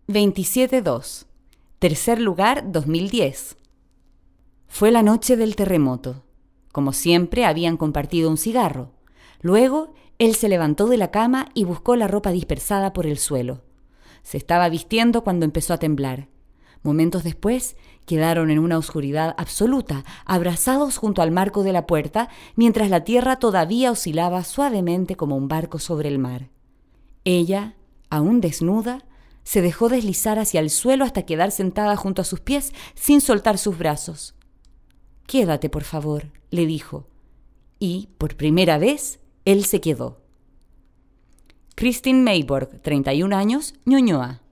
27-2. Tercer lugar, 2010. Fue la noche del terremoto. Como siempre, habían compartido un cigarro. Luego, él se levantó de la cama y buscó la ropa dispersada por el suelo. Se estaba vistiendo cuando empezó a temblar. Momentos después, quedaron en una oscuridad absoluta, abrazados junto al marco de la puerta, mientras la tierra todavía oscilaba suavemente como un barco sobre el mar. Ella, aún desnuda, se dejó deslizar hacia el suelo hasta quedar sentada junto a sus pies sin soltar sus brazos. «Quédate, por favor», le dijo. Y, por primera vez, él se quedó. Christine Mayborg, 31 años, Ñuñoa.